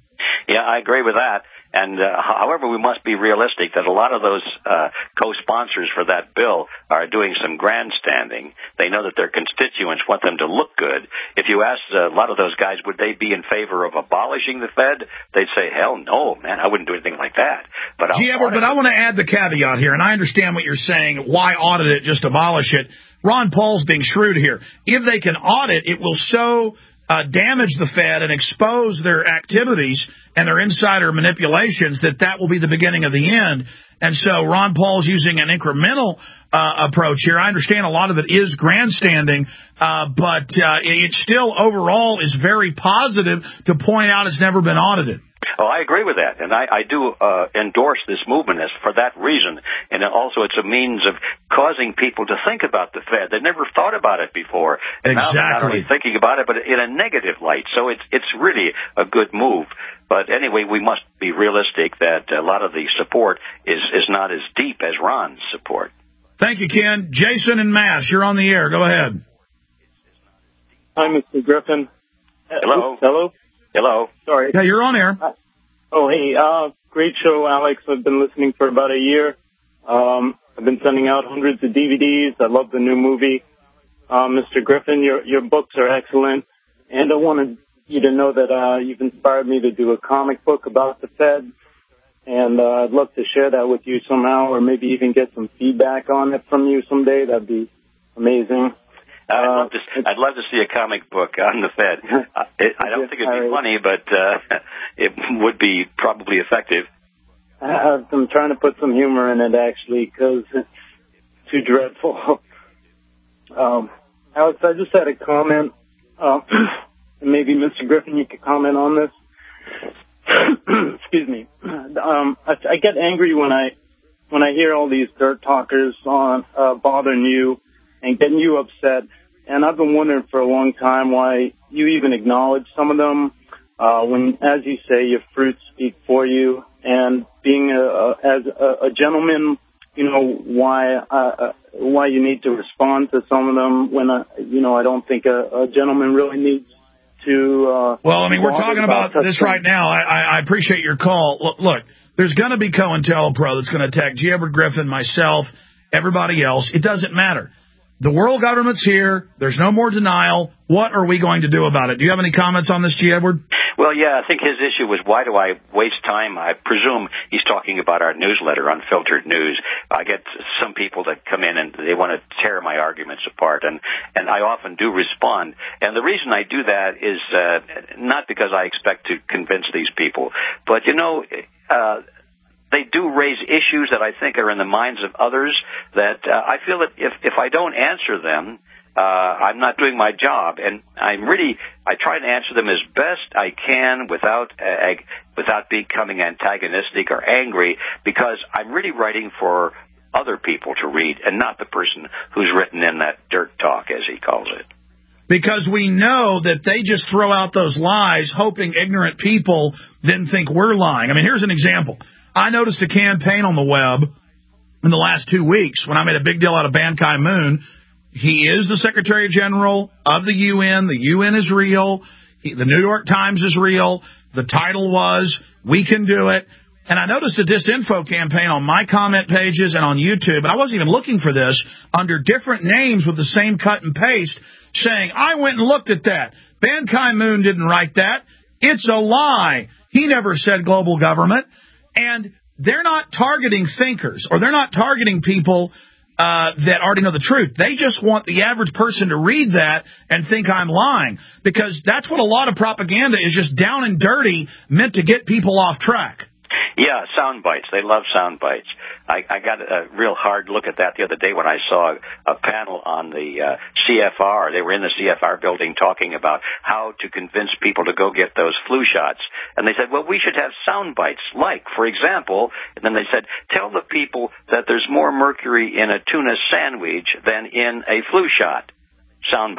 Yeah, I agree with that. And however, we must be realistic that a lot of those co-sponsors for that bill are doing some grandstanding. They know that their constituents want them to look good. If you ask a lot of those guys, would they be in favor of abolishing the Fed? They'd say, hell no, man, I wouldn't do anything like that. But I want to add the caveat here, and I understand what you're saying. Why audit it? Just abolish it. Ron Paul's being shrewd here. If they can audit, it will so damage the Fed and expose their activities and their insider manipulations that will be the beginning of the end. And so Ron Paul's using an incremental approach here. I understand a lot of it is grandstanding, but it still overall is very positive to point out it's never been audited. Oh, I agree with that, and I do endorse this movement for that reason. And also, it's a means of causing people to think about the Fed. They never thought about it before. And now they're not only thinking about it, but in a negative light. So it's really a good move. But anyway, we must be realistic that a lot of the support is not as deep as Ron's support. Thank you, Ken. Jason and Mass, you're on the air. Go ahead. Hi, Mr. Griffin. Hello. Hello. Hello. Sorry. Yeah, you're on air. Great show, Alex. I've been listening for about a year. I've been sending out hundreds of DVDs. I love the new movie. Mr. Griffin, your books are excellent. And I wanted you to know that you've inspired me to do a comic book about the Fed. And I'd love to share that with you somehow, or maybe even get some feedback on it from you someday. That'd be amazing. I'd love to see a comic book on the Fed. I don't think it'd be funny, but it would be probably effective. I'm trying to put some humor in it, actually, because it's too dreadful. Alex, I just had a comment. And maybe, Mr. Griffin, you could comment on this. Excuse me. I get angry when I hear all these dirt talkers on bothering you and getting you upset. And I've been wondering for a long time why you even acknowledge some of them when, as you say, your fruits speak for you. And being as a gentleman, you know, why you need to respond to some of them when, I don't think a gentleman really needs to... well, I mean, we're talking about this right now. I appreciate your call. Look, there's going to be COINTELPRO that's going to attack G. Edward Griffin, myself, everybody else. It doesn't matter. The world government's here. There's no more denial. What are we going to do about it? Do you have any comments on this, G. Edward? Well, yeah, I think his issue was, why do I waste time? I presume he's talking about our newsletter, Unfiltered News. I get some people that come in and they want to tear my arguments apart, and I often do respond. And the reason I do that is not because I expect to convince these people, but, they do raise issues that I think are in the minds of others that I feel that if I don't answer them, I'm not doing my job. And I try to answer them as best I can without becoming antagonistic or angry, because I'm really writing for other people to read and not the person who's written in that dirt talk, as he calls it. Because we know that they just throw out those lies, hoping ignorant people then think we're lying. I mean, here's an example. I noticed a campaign on the web in the last 2 weeks when I made a big deal out of Ban Ki-moon. He is the Secretary General of the UN. The UN is real. The New York Times is real. The title was, "We Can Do It." And I noticed a disinfo campaign on my comment pages and on YouTube, and I wasn't even looking for this, under different names with the same cut and paste, saying, I went and looked at that. Ban Ki-moon didn't write that. It's a lie. He never said global government. And they're not targeting thinkers, or they're not targeting people that already know the truth. They just want the average person to read that and think I'm lying, because that's what a lot of propaganda is, just down and dirty, meant to get people off track. Yeah, sound bites. They love sound bites. I got a real hard look at that the other day when I saw a panel on the CFR. They were in the CFR building talking about how to convince people to go get those flu shots. And they said, well, we should have sound bites, like, for example, and then they said, tell the people that there's more mercury in a tuna sandwich than in a flu shot. Sound bite.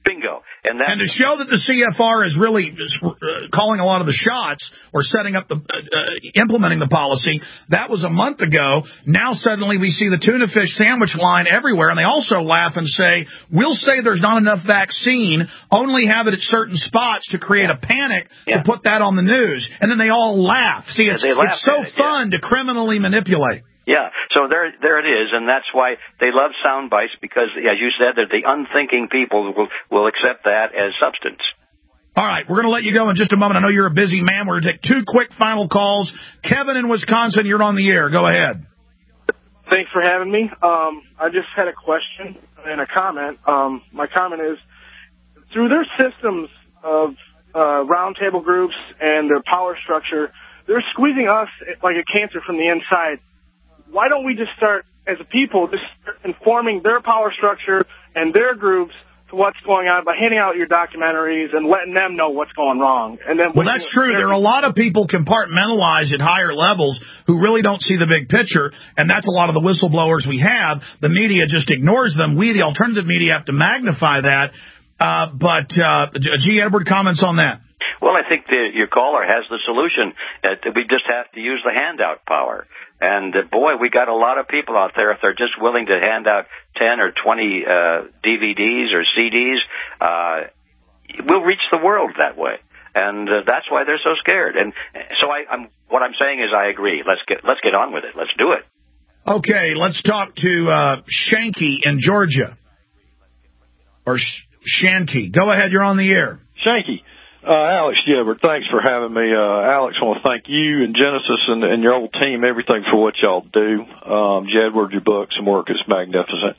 Bingo. And to show that the CFR is really calling a lot of the shots or setting up implementing the policy, that was a month ago. Now suddenly we see the tuna fish sandwich line everywhere, and they also laugh and say, we'll say there's not enough vaccine, only have it at certain spots to create a panic to put that on the news. And then they all laugh. See, it's so fun to criminally manipulate. Yeah, so there it is, and that's why they love sound bites, because, as you said, that the unthinking people will accept that as substance. All right, we're going to let you go in just a moment. I know you're a busy man. We're going to take 2 quick final calls. Kevin in Wisconsin, you're on the air. Go ahead. Thanks for having me. I just had a question and a comment. My comment is, through their systems of roundtable groups and their power structure, they're squeezing us like a cancer from the inside. Why don't we just start, as a people, just informing their power structure and their groups to what's going on by handing out your documentaries and letting them know what's going wrong? And then, well, that's true. There are a lot of people compartmentalized at higher levels who really don't see the big picture, and that's a lot of the whistleblowers we have. The media just ignores them. We, the alternative media, have to magnify that. But G. Edward, comments on that? Well, I think your caller has the solution. We just have to use the handout power. And, boy, we got a lot of people out there. If they're just willing to hand out 10 or 20 DVDs or CDs, we'll reach the world that way. And that's why they're so scared. And so what I'm saying is I agree. Let's get on with it. Let's do it. Okay, let's talk to Shanky in Georgia. Or Shanky. Go ahead, you're on the air. Shanky. Alex Gibbard, thanks for having me. Alex, I want to thank you and Genesis and your whole team, everything for what y'all do. Jedward, your books and work is magnificent.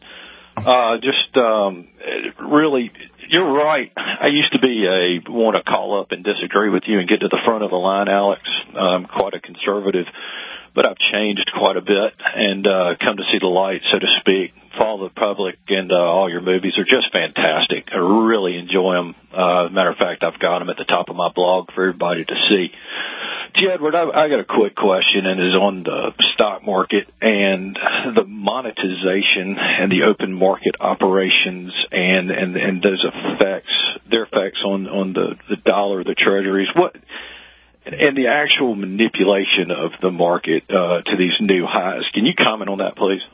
Really, you're right. I used to be want to call up and disagree with you and get to the front of the line, Alex. I'm quite a conservative, but I've changed quite a bit and come to see the light, so to speak. Follow the public, and all your movies are just fantastic. I really enjoy them. As a matter of fact, I've got them at the top of my blog for everybody to see. Jedward, I got a quick question, and it's on the stock market and the monetization and the open market operations and those effects, their effects on the dollar, the treasuries. And the actual manipulation of the market to these new highs. Can you comment on that, please?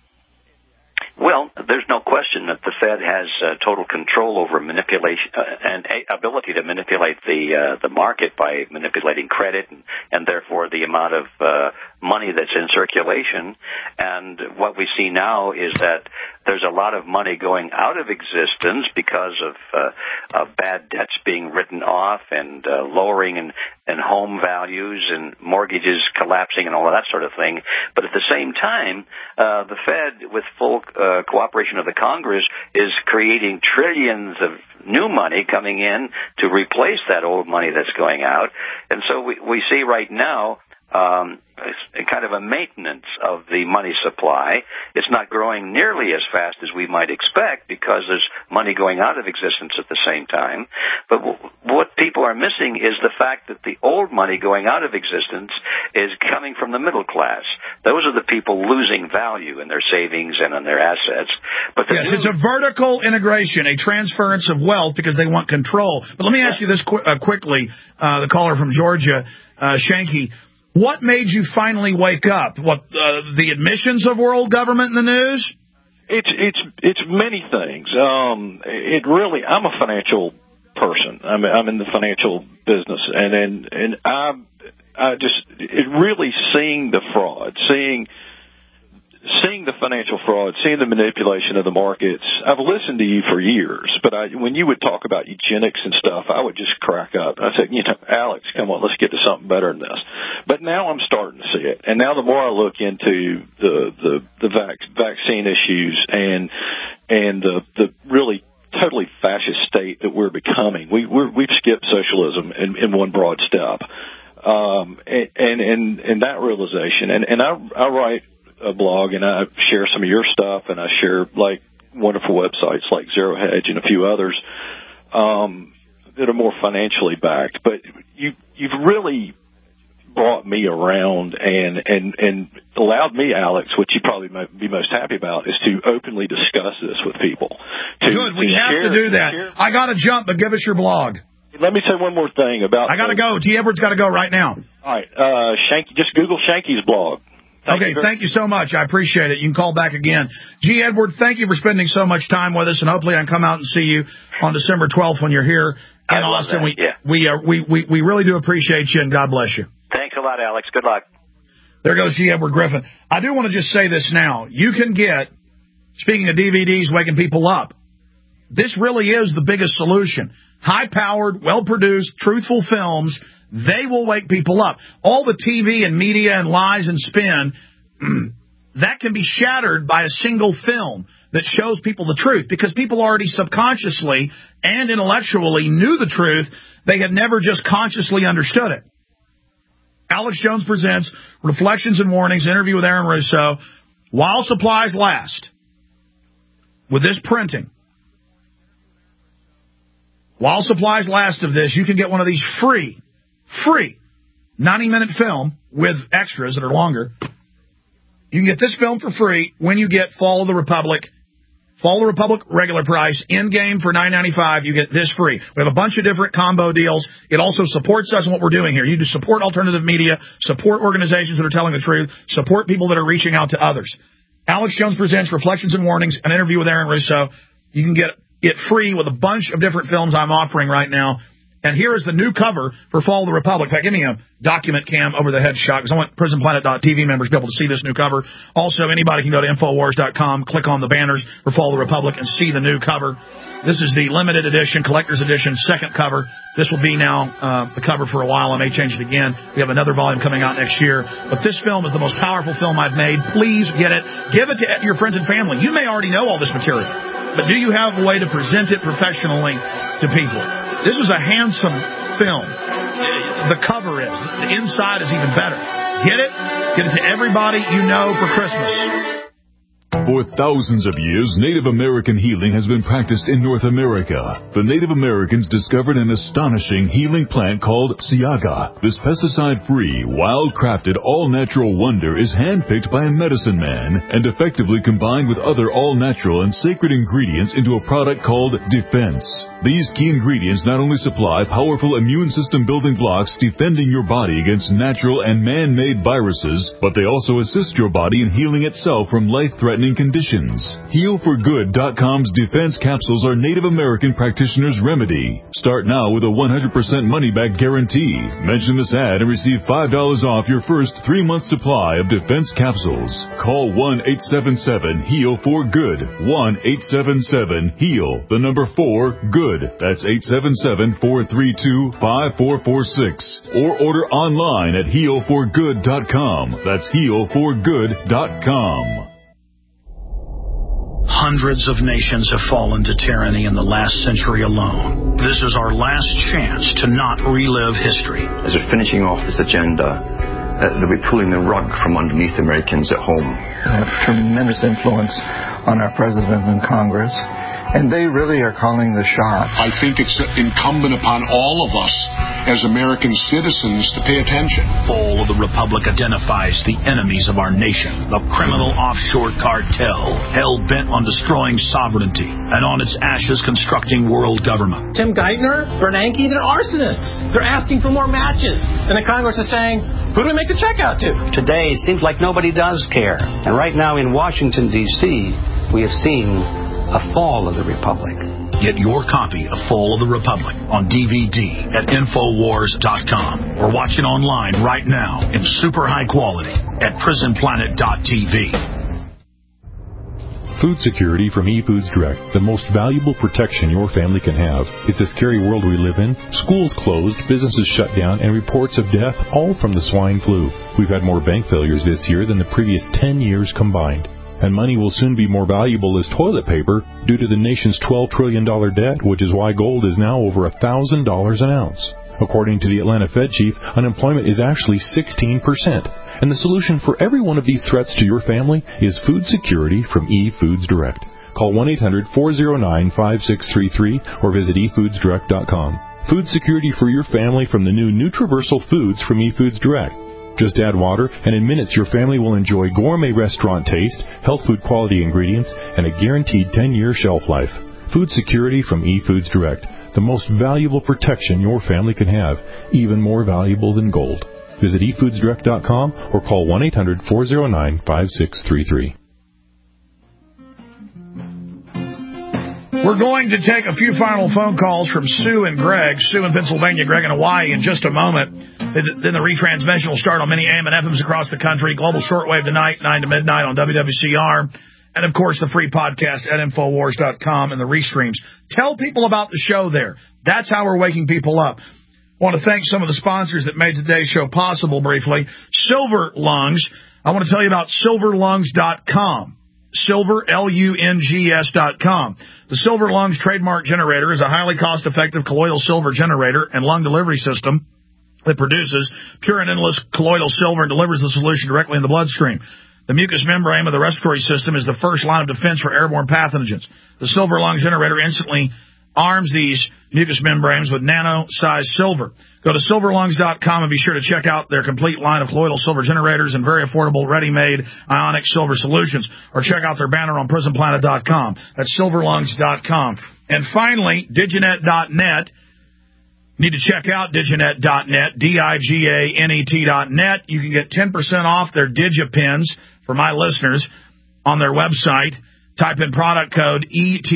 Well, there's no question that the Fed has total control over manipulation and ability to manipulate the market by manipulating credit and therefore the amount of money that's in circulation. And what we see now is that there's a lot of money going out of existence because of bad debts being written off and lowering and home values and mortgages collapsing and all of that sort of thing. But at the same time, the Fed, with full cooperation of the Congress, is creating trillions of new money coming in to replace that old money that's going out. And so we see right now kind of a maintenance of the money supply. It's not growing nearly as fast as we might expect because there's money going out of existence at the same time. But what people are missing is the fact that the old money going out of existence is coming from the middle class. Those are the people losing value in their savings and in their assets. But yes, it's a vertical integration, a transference of wealth because they want control. But let me ask you this quickly, the caller from Georgia, Shanky. What made you finally wake up? The admissions of world government in the news? It's many things. It really, I'm a financial person. I'm in the financial business, and I just really seeing the fraud, seeing the financial fraud, seeing the manipulation of the markets. I've listened to you for years, but when you would talk about eugenics and stuff, I would just crack up. I said, Alex, come on, let's get to something better than this. But now I'm starting to see it, and now the more I look into the vaccine issues and the really totally fascist state that we're becoming, we've skipped socialism in one broad step, and that realization, and I write a blog, and I share some of your stuff, and I share like wonderful websites like Zero Hedge and a few others that are more financially backed. But you've really brought me around and allowed me, Alex, which you probably might be most happy about, is to openly discuss this with people. Good. We have to do that. I got to jump, but give us your blog. Let me say one more thing about... I got to go. T. Edwards got to go right now. All right. Just Google Shanky's blog. Thank you so much. I appreciate it. You can call back again. G. Edward, thank you for spending so much time with us, and hopefully I can come out and see you on December 12th when you're here in Austin. We really do appreciate you, and God bless you. Thanks a lot, Alex. Good luck. There goes G. Edward Griffin. I do want to just say this now. You can get, speaking of DVDs waking people up, this really is the biggest solution. High-powered, well-produced, truthful films, they will wake people up. All the TV and media and lies and spin, that can be shattered by a single film that shows people the truth, because people already subconsciously and intellectually knew the truth. They had never just consciously understood it. Alex Jones presents Reflections and Warnings, interview with Aaron Russo, while supplies last. With this printing, while supplies last of this, you can get one of these free 90-minute film with extras that are longer. You can get this film for free when you get Fall of the Republic. Fall of the Republic regular price, in-game for $9.95. You get this free. We have a bunch of different combo deals. It also supports us in what we're doing here. You do support alternative media, support organizations that are telling the truth, support people that are reaching out to others. Alex Jones presents Reflections and Warnings, an interview with Aaron Russo. You can get it free with a bunch of different films I'm offering right now. And here is the new cover for Fall of the Republic. In fact, give me a document cam over the head shot, because I want PrisonPlanet.tv members to be able to see this new cover. Also, anybody can go to Infowars.com, click on the banners for Fall of the Republic, and see the new cover. This is the limited edition, collector's edition, second cover. This will be now the cover for a while. I may change it again. We have another volume coming out next year. But this film is the most powerful film I've made. Please get it. Give it to your friends and family. You may already know all this material, but do you have a way to present it professionally to people? This is a handsome film. The cover is. The inside is even better. Get it. Get it to everybody you know for Christmas. For thousands of years, Native American healing has been practiced in North America. The Native Americans discovered an astonishing healing plant called Siaga. This pesticide-free, wild-crafted, all-natural wonder is handpicked by a medicine man and effectively combined with other all-natural and sacred ingredients into a product called Defense. These key ingredients not only supply powerful immune system building blocks defending your body against natural and man-made viruses, but they also assist your body in healing itself from life-threatening conditions. HealForGood.com's Defense Capsules are Native American practitioners' remedy. Start now with a 100% money-back guarantee. Mention this ad and receive $5 off your first 3-month supply of Defense Capsules. Call 1-877-HEAL-FOR-GOOD. 1-877-HEAL, the number 4-GOOD. That's 877-432-5446. Or order online at HealForGood.com. That's HealForGood.com. Hundreds of nations have fallen to tyranny in the last century alone. This is our last chance to not relive history. As we're finishing off this agenda, that we're pulling the rug from underneath Americans at home. They have tremendous influence on our president and Congress, and they really are calling the shots. I think it's incumbent upon all of us as American citizens to pay attention. Fall of the Republic identifies the enemies of our nation, the criminal offshore cartel, hell-bent on destroying sovereignty, and on its ashes constructing world government. Tim Geithner, Bernanke, they're arsonists. They're asking for more matches. And the Congress is saying, who do we make the check out to? Today, it seems like nobody does care. And right now in Washington, D.C., we have seen a fall of the Republic. Get your copy of Fall of the Republic on DVD at Infowars.com or watch it online right now in super high quality at PrisonPlanet.tv. Food security from eFoods Direct, the most valuable protection your family can have. It's a scary world we live in. Schools closed, businesses shut down, and reports of death, all from the swine flu. We've had more bank failures this year than the previous 10 years combined. And money will soon be more valuable as toilet paper due to the nation's $12 trillion debt, which is why gold is now over $1,000 an ounce. According to the Atlanta Fed chief, unemployment is actually 16%. And the solution for every one of these threats to your family is food security from eFoods Direct. Call 1-800-409-5633 or visit efoodsdirect.com. Food security for your family from the new Nutriversal Foods from eFoods Direct. Just add water, and in minutes your family will enjoy gourmet restaurant taste, health food quality ingredients, and a guaranteed 10-year shelf life. Food security from eFoods Direct, the most valuable protection your family can have, even more valuable than gold. Visit eFoodsDirect.com or call 1-800-409-5633. We're going to take a few final phone calls from Sue and Greg. Sue in Pennsylvania, Greg in Hawaii in just a moment. Then the retransmission will start on many AM and FMs across the country. Global shortwave tonight, 9 to midnight on WWCR. And, of course, the free podcast at Infowars.com and the restreams. Tell people about the show there. That's how we're waking people up. I want to thank some of the sponsors that made today's show possible briefly. Silver Lungs. I want to tell you about silverlungs.com. Silver, Lungs.com. The Silver Lungs trademark generator is a highly cost-effective colloidal silver generator and lung delivery system that produces pure and endless colloidal silver and delivers the solution directly in the bloodstream. The mucous membrane of the respiratory system is the first line of defense for airborne pathogens. The Silver Lung generator instantly arms these mucous membranes with nano-sized silver. Go to silverlungs.com and be sure to check out their complete line of colloidal silver generators and very affordable ready-made ionic silver solutions. Or check out their banner on prismplanet.com. That's silverlungs.com. And finally, diginet.net. Need to check out diginet.net, DIGANET.net. You can get 10% off their DigiPens for my listeners on their website. Type in product code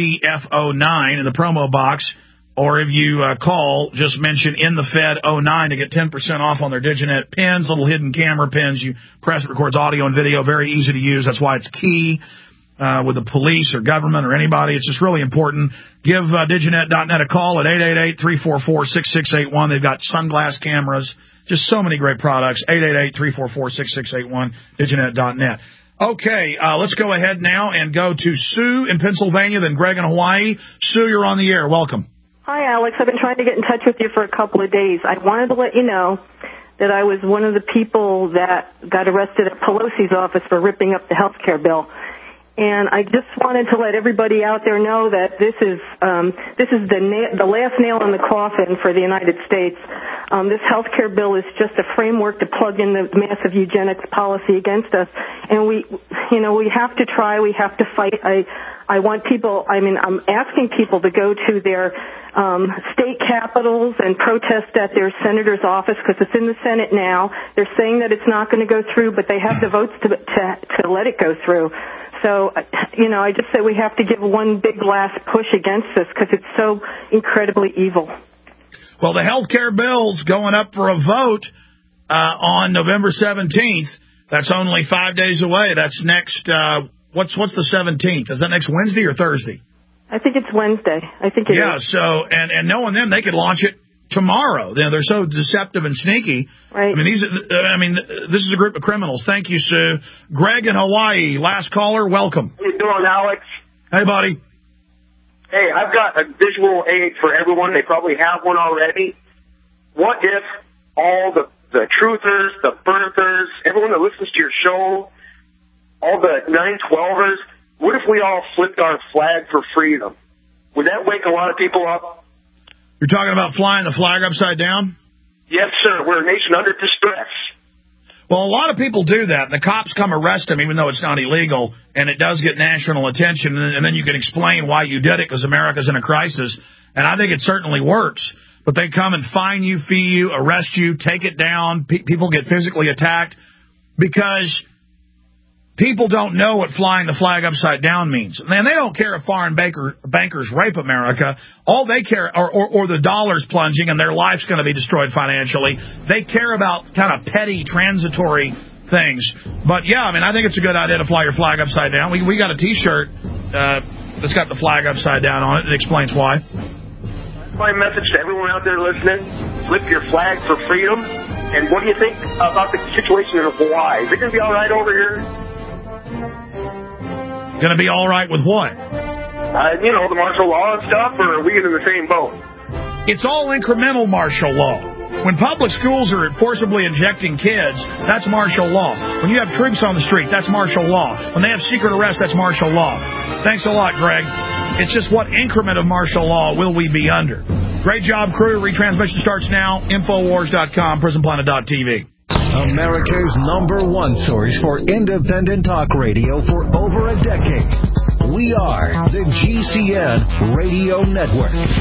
ETF09 in the promo box, or if you call, just mention in the Fed 09 to get 10% off on their Diginet pens, little hidden camera pens. You press it, records audio and video, very easy to use. That's why it's key with the police or government or anybody. It's just really important. Give Diginet.net a call at 888-344-6681. They've got sunglass cameras, just so many great products. 888-344-6681, Diginet.net. Okay, let's go ahead now and go to Sue in Pennsylvania, then Greg in Hawaii. Sue, you're on the air. Welcome. Hi, Alex. I've been trying to get in touch with you for a couple of days. I wanted to let you know that I was one of the people that got arrested at Pelosi's office for ripping up the health care bill. And I just wanted to let everybody out there know that this is the last nail in the coffin for the United States. This health care bill is just a framework to plug in the massive eugenics policy against us. And we have to try, we have to fight. I'm asking people to go to their state capitals and protest at their senator's office because it's in the Senate now. They're saying that it's not going to go through, but they have the votes to let it go through. So, I just say we have to give one big last push against this because it's so incredibly evil. Well, the health care bill's going up for a vote on November 17th. That's only 5 days away. That's next, what's the 17th? Is that next Wednesday or Thursday? I think it's Wednesday. I think it is. Yeah, so, and knowing them, they could launch it tomorrow. They're so deceptive and sneaky. Right. This is a group of criminals. Thank you, Sue. Greg in Hawaii, last caller, welcome. How you doing, Alex? Hey, buddy. Hey, I've got a visual aid for everyone. They probably have one already. What if all the truthers, the birthers, everyone that listens to your show, all the 912ers, what if we all flipped our flag for freedom? Would that wake a lot of people up? You're talking about flying the flag upside down? Yes, sir. We're a nation under distress. Well, a lot of people do that, and the cops come arrest them, even though it's not illegal, and it does get national attention, and then you can explain why you did it, because America's in a crisis, and I think it certainly works. But they come and fine you, fee you, arrest you, take it down. People get physically attacked because people don't know what flying the flag upside down means. Man, they don't care if foreign bankers rape America. All they care, or the dollar's plunging and their life's going to be destroyed financially. They care about kind of petty, transitory things. But, yeah, I think it's a good idea to fly your flag upside down. We got a T-shirt that's got the flag upside down on it. It explains why. My message to everyone out there listening, flip your flag for freedom. And what do you think about the situation in Hawaii? Is it going to be all right over here? Going to be all right with what? The martial law and stuff, or are we in the same boat? It's all incremental martial law. When public schools are forcibly injecting kids, that's martial law. When you have troops on the street, that's martial law. When they have secret arrest, that's martial law. Thanks a lot, Greg. It's just what increment of martial law will we be under? Great job, crew. Retransmission starts now. Infowars.com, prisonplanet.tv. America's #1 source for independent talk radio for over a decade. We are the GCN Radio Network.